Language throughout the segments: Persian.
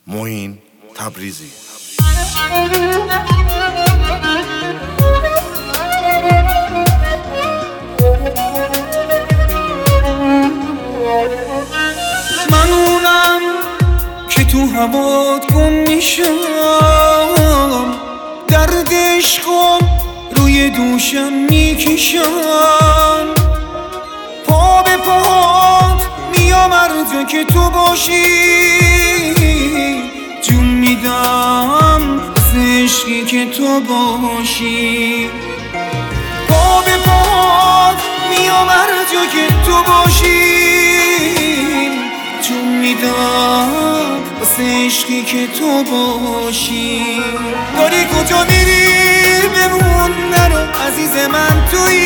معین تبریزی. من اونم که تو هوات گم میشم، درد عشقم روی دوشم میکشم، پا به پات میام هر جا که تو باشی، جون میدم از عشقی که تو باشی. پا به پات میام هر جا که تو باشی، جون میدم از عشقی که تو باشی. داری کجا میری بمون نرو عزیز من،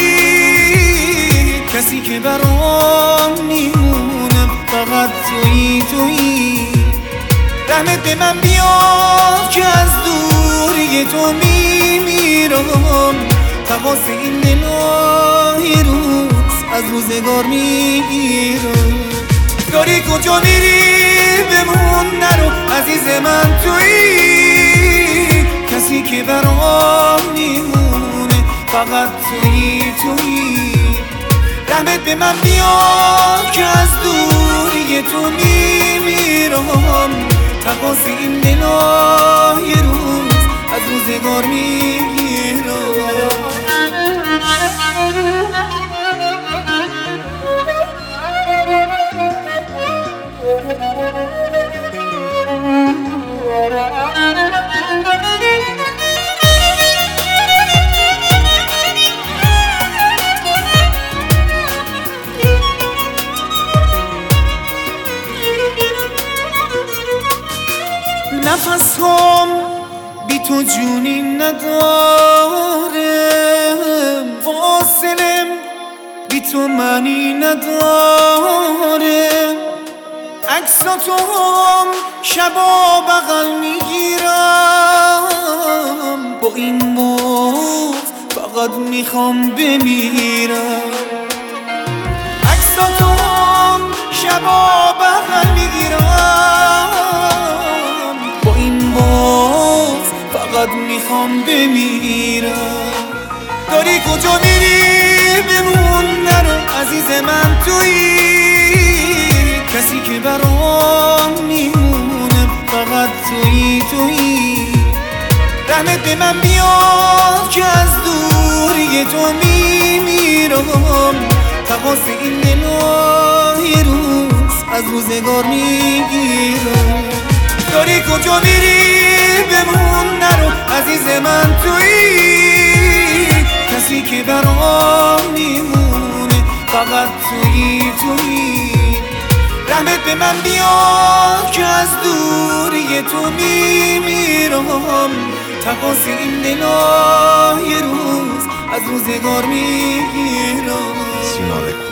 تویی کسی که برام میمونم، فقط تویی. رحمت به من بیاد که از دوری تو میمیرم، تقاس این دلای روز از روزگار میگیرم. داری کجا میری بمون نرو عزیز من، تویی کسی که برام میمونه، فقط تویی. رحمت به من بیاد که از دوری تو میمیرم، تقاس این دلای روز از روزگار میگیرم. نفس هم بی تو جونی نداره، فاصلم بی تو معنی نداره. عکساتو هم شبا بغل میگیرم، با این موت فقط میخوام بمیرم. عکساتو هم شبا بغل میگیرم، با این موت فقط میخوام بمیرم. داری کجا میری بمون نرو عزیز من، تویی کسی که برام میمونه، فقط تویی. رحمت به من بیاد که از دوری تو میمیرم، تقاس این دلای روز از روزگار میگیرم. داری کجا میری بمون نرو عزیز من، تویی کسی که برام میمونه، فقط تویی. رحمت به من بیاد که از دوری تو میمیرم، تقاس این دلای روز از روزگار میگیرم.